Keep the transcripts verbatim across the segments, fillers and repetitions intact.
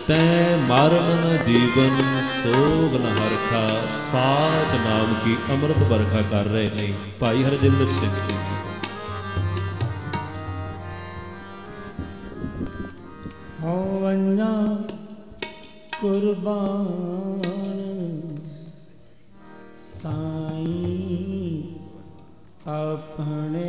तै मारन न जीवन सोग न हरखा। साध नाम की अमृत बरखा कर रहे हैं भाई हरजिंदर सिंह जी। होवन्ना कुर्बान साईं अपने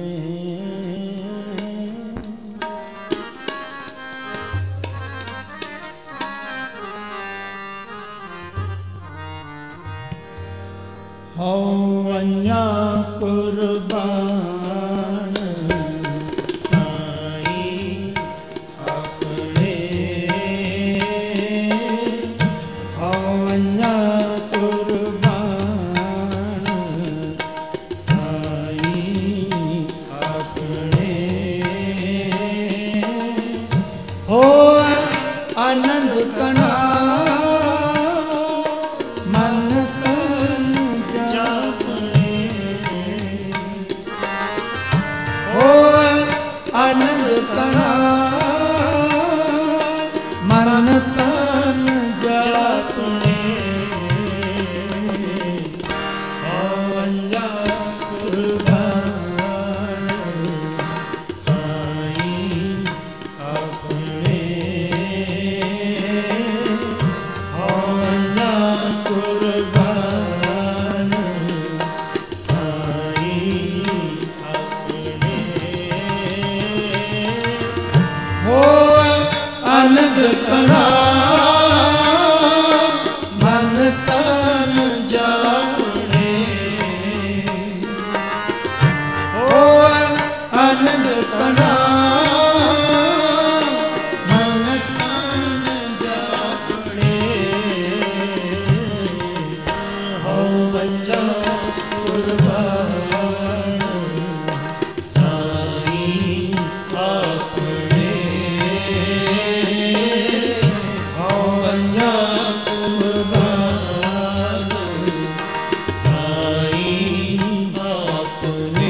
होवन्ना कुर्बान साईं अपने होवन्ना कुर्बान साईं अपने हो आनंद कना आनंद करा मन तन जापने होवन्ना कुर्बान साईं अपने होवन्ना कुर्बान साईं अपने हो आनंद करा मन तन जापने हो आनंद करा मन तन जापने होवन्ना कुर्बान साईं अपने होवन्ना कुर्बान साईं अपने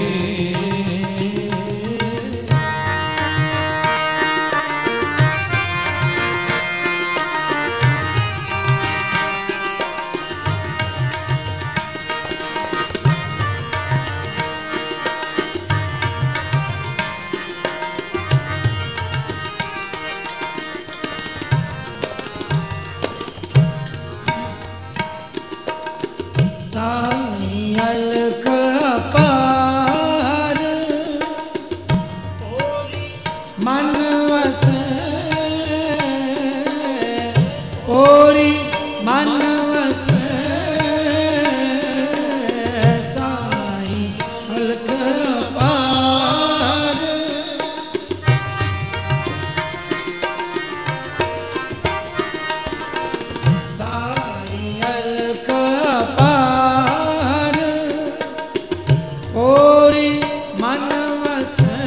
साईं अलख अपार मन वसे ओरी मन वसे साईं अलख अपार साईं अलख अपार ओरी मन वसे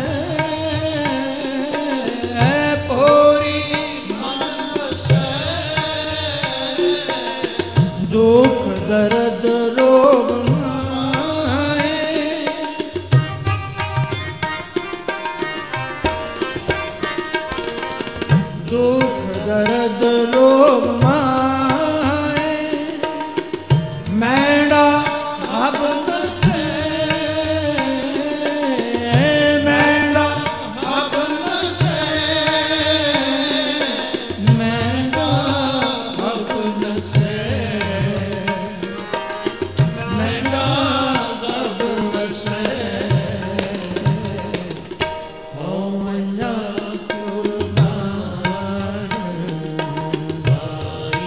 पोरी मन वसे दुख दर्द रोग माए दुख दर्द रोग माए मैडा अब नसे मैडा अब नसे मैडा अब नसे मैडा अब नसे होवन्ना कुर्बान साईं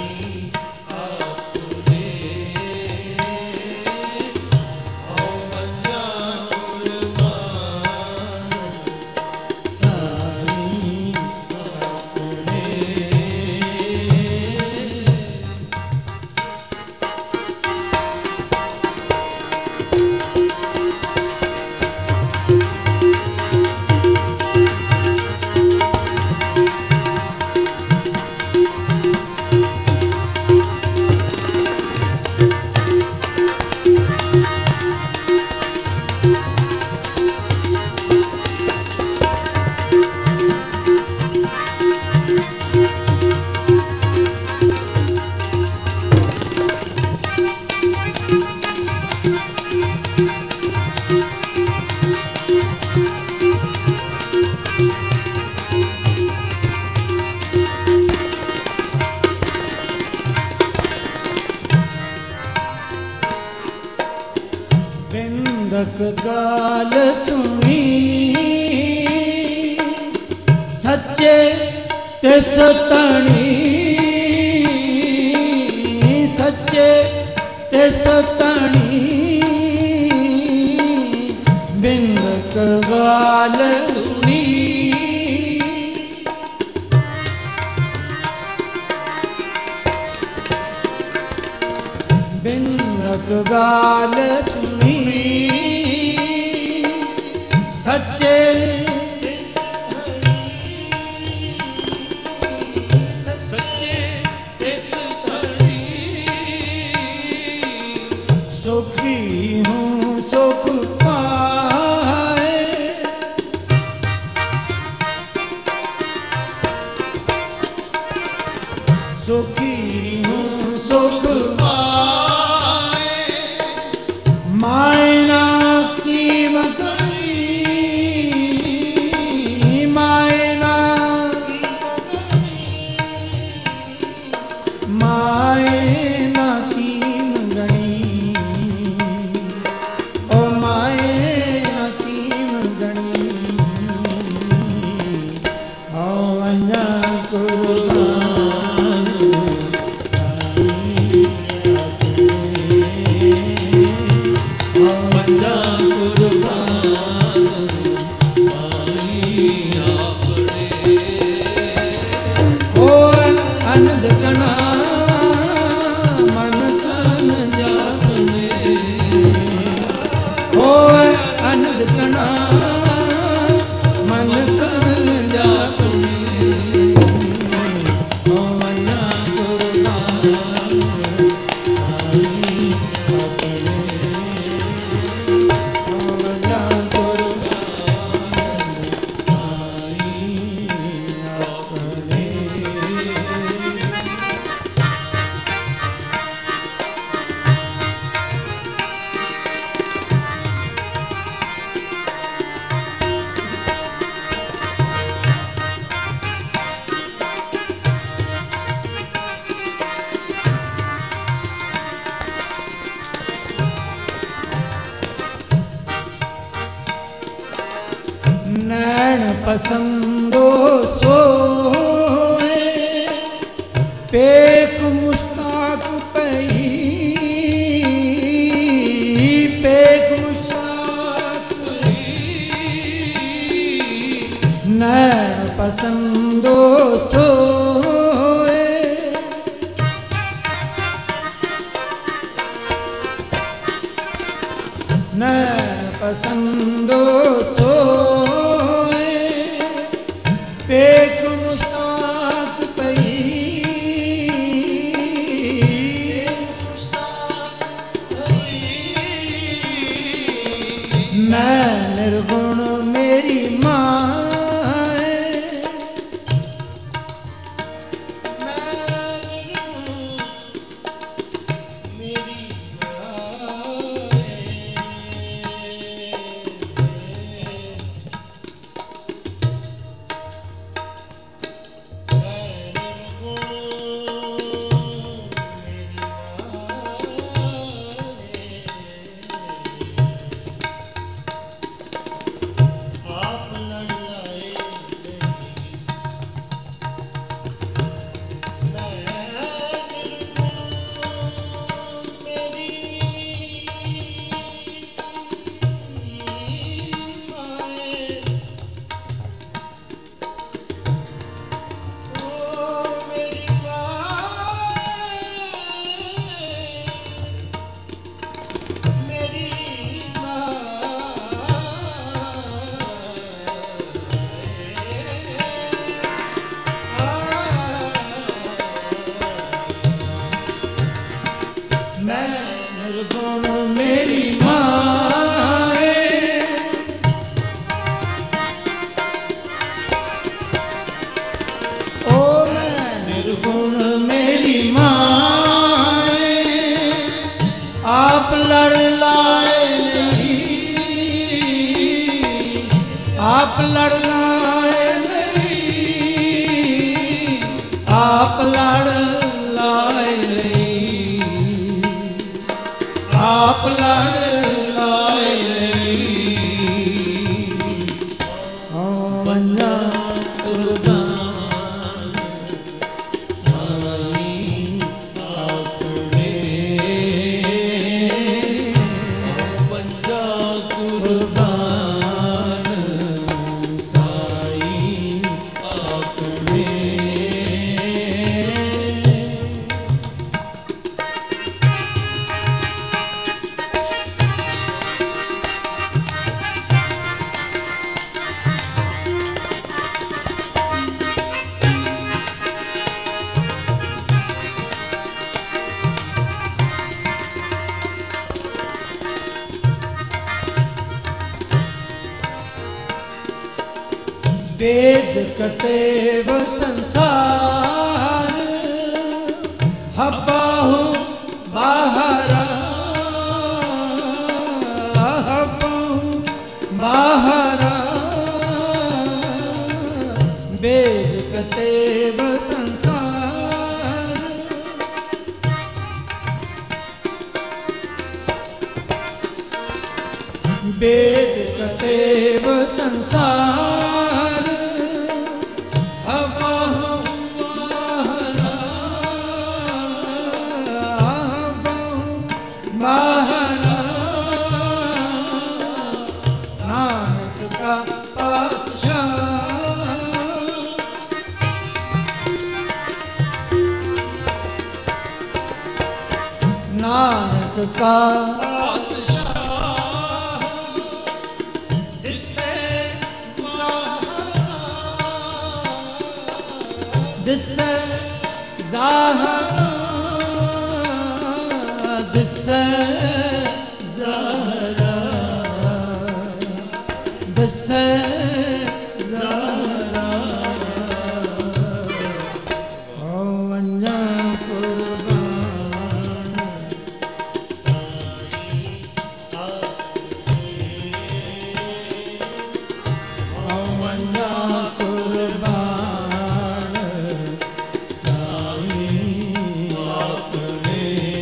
ਬਿੰਦਕ ਗਾਲ ਸੁਣੀ ਸੱਚੇ ਤਿਸ ਤਣੀ ਸੱਚੇ ਤਿਸ ਤਣੀ ਬਿੰਦਕ ਗਾਲ ਸੁਣੀ ਬਿੰਦਕ ਗਾਲ ਸੁਣੀ ਸੱਚੇ सुखी हूँ सुख पाए सुखी हूँ सुख पाए मायना की मगनी मायना मायना की मगनी आनंद कणा मन तन जापने होए आनंद कणा मन तन जापने हो मना कुर्बान साईं अपने हो मना कुर्बान साईं अपने नैन पसंदो सोए पेक मुश्ताक पई पेक मुश्ताक पई नैन पसंदो सोए नैन पसंदो सोए पेक मुश्ताक पई मैं निर्गुण मेरी माँ मेरी माए ओ मैं निर्गुण मेरी माए आप लड़ लाए नहीं आप लड़ लाए नहीं आप लड़ लाए नहीं आप लड़ लाए साईं अपने वंजा कुर्बान साईं अपने वेद कटेव संसार हबाहु बाहरा हबाहु बाहरा वेद कटेव संसार वेद कटेव संसार नानक का नानक का दिसे दिसे ज़ाहरा दिसे ज़ाहरा दिसे ज़ाहरा ओ वंजा कुर्बान ओ वंजा कुर्बान साईं अपने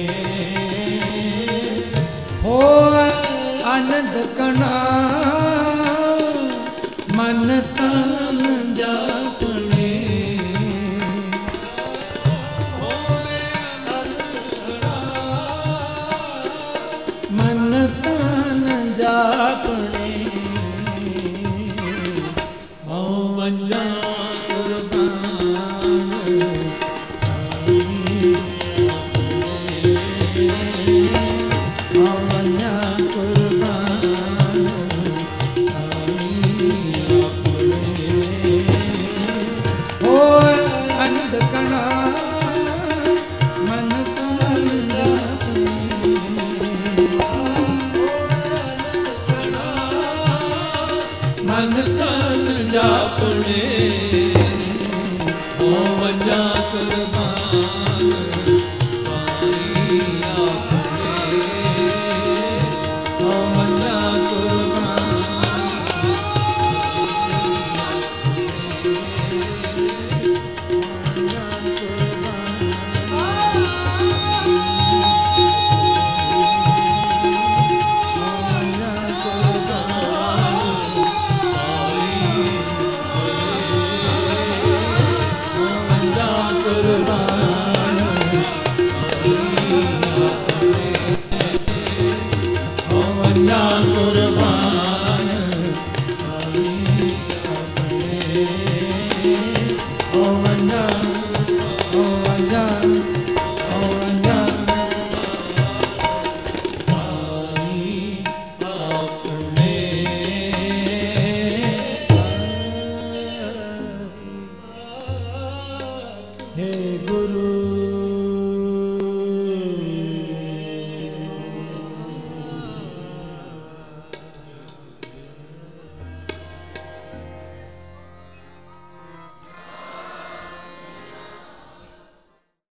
हो आनंद कना मन तन जापने मन तन जापने ओ वंजा कुर्बान ओ वंजा कुर्बान हो आनंद कणा मन तन मन तन जापने ओ वंजा कुर्बान साईं अपने ओ वंजा कुर्बान हे गुरु